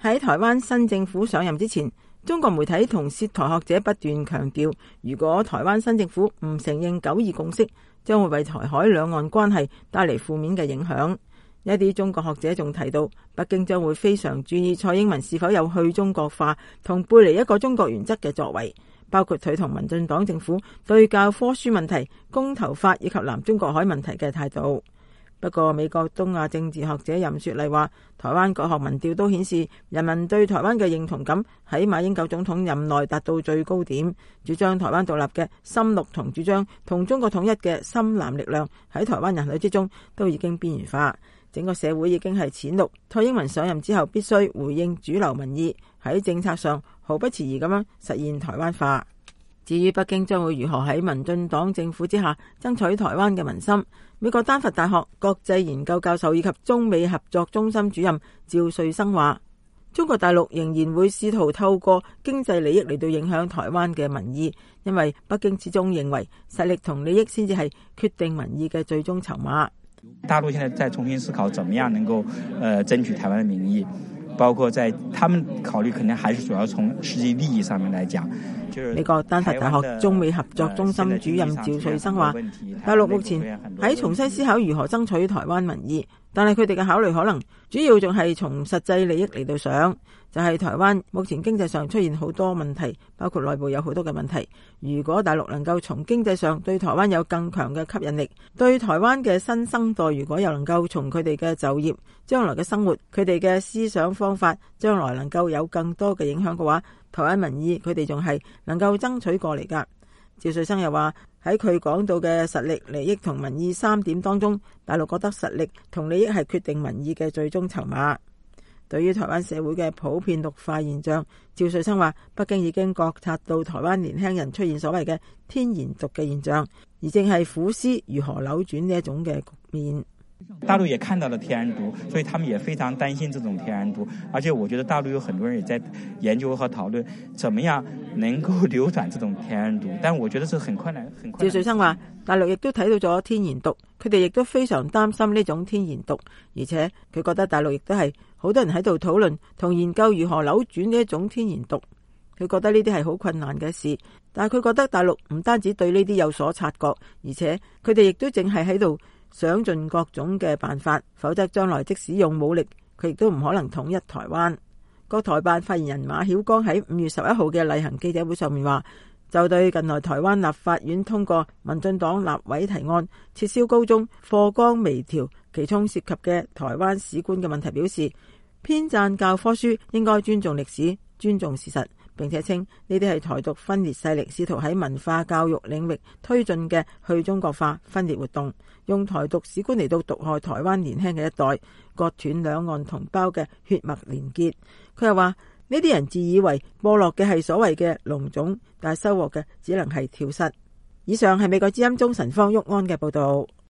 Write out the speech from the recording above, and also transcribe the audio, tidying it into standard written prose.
喺台灣新政府上任之前，中國媒體同涉台學者不斷強調，如果台灣新政府唔承認九二共識，將會為台海兩岸關係帶嚟負面嘅影響。一啲中國學者仲提到，北京將會非常注意蔡英文是否有去中國化同背離一個中國原則嘅作為，包括佢同民進黨政府對教科書問題、公投法以及南中國海問題嘅態度。不過，美國東亞政治學者任雪麗話，台灣各項民調都顯示人民對台灣嘅認同感喺馬英九總統任內達到最高點，主張台灣獨立嘅深綠同主張同中國統一嘅深藍力量喺台灣人口之中都已經邊緣化。整個社會已經係淺綠，蔡英文上任之後必須回應主流民意，喺政策上毫不遲疑咁樣實現台灣化。至於北京將會如何喺民進黨政府之下爭取台灣嘅民心，美國丹佛大學國際研究教授以及中美合作中心主任趙瑞生話，中國大陸仍然會試圖透過經濟利益嚟到影響台灣嘅民意，因為北京始終認為實力同利益先至係決定民意嘅最終籌碼。 大陸現在在重新思考怎麼樣能夠爭取台灣的民意，包括在他們考慮肯定還是主要從實際利益上面來講。 美國丹佛大學中美合作中心主任趙瑞生話，大陸目前喺重新思考如何爭取台灣民意，但係佢哋嘅考慮可能主要仲係從實際利益嚟到想，就係台灣目前經濟上出現好多問題，包括內部有好多嘅問題。如果大陸能夠從經濟上對台灣有更強嘅吸引力，對台灣嘅新生代如果又能夠從佢哋嘅就業、將來嘅生活、佢哋嘅思想方法，將來能夠有更多嘅影響嘅話，台灣民意佢哋仲係能夠爭取過嚟㗎。趙瑞生又話，喺佢講到嘅實力、利益同民意3點當中，大陸覺得實力同利益係決定民意嘅最終籌碼。對於台灣社會嘅普遍綠化現象，趙瑞生話，北京已經覺察到台灣年輕人出現所謂嘅天然獨嘅現象，而正係苦思如何扭轉呢一種嘅局面。 大陸也看到了天然獨，所以他們也非常擔心這種天然獨，而且我覺得大陸有很多人也在研究和討論怎麼樣能夠扭轉這種天然獨，但我覺得是很困難。 趙瑞生話，大陸亦都睇到咗天然獨，佢哋亦都非常擔心呢種天然獨，而且佢覺得大陸亦都係好多人喺度討論同研究如何扭轉呢一種天然獨，佢覺得呢啲係好困難嘅事，但係佢覺得大陸唔單止對呢啲有所察覺，而且佢哋亦都淨係喺度想盡各種嘅辦法，否則將來即使用武力，佢亦都唔可能統一台灣。國台辦發言人馬曉光喺5月11號嘅例行記者會上面話，就對近來台灣立法院通過民進黨立委提案撤銷高中課綱微調，其中涉及嘅台灣史觀嘅問題表示，編撰教科書應該尊重歷史、尊重事實，並且稱呢啲係台獨分裂勢力試圖喺文化教育領域推進嘅去中國化分裂活動，用台獨史觀嚟到毒害台灣年輕嘅一代，割斷兩岸同胞嘅血脈連結。佢又話，呢啲人自以為播落嘅係所謂嘅龍種，但係收穫嘅只能係跳蚤。以上係美國之音中神方旭安嘅報道。